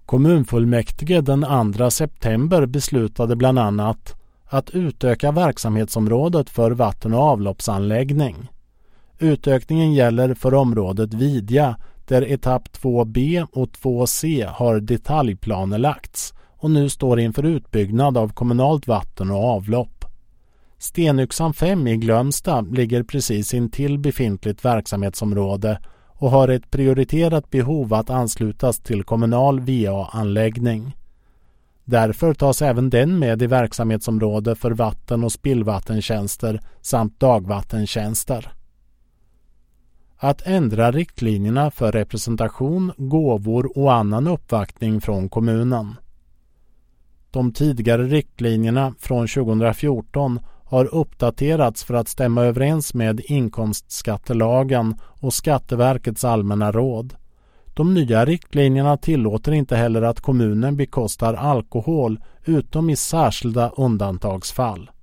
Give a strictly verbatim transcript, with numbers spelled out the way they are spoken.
Kommunfullmäktige den andra september beslutade bland annat att utöka verksamhetsområdet för vatten- och avloppsanläggning. Utökningen gäller för området Vidja där etapp två B och två C har detaljplaner lagts och nu står inför utbyggnad av kommunalt vatten och avlopp. Stenyxan fem i Glömsta ligger precis intill befintligt verksamhetsområde och har ett prioriterat behov att anslutas till kommunal V A-anläggning. Därför tas även den med i verksamhetsområde för vatten- och spillvattentjänster samt dagvattentjänster. Att ändra riktlinjerna för representation, gåvor och annan uppvaktning från kommunen. De tidigare riktlinjerna från tjugohundrafjorton har uppdaterats för att stämma överens med inkomstskattelagen och Skatteverkets allmänna råd. De nya riktlinjerna tillåter inte heller att kommunen bekostar alkohol utom i särskilda undantagsfall.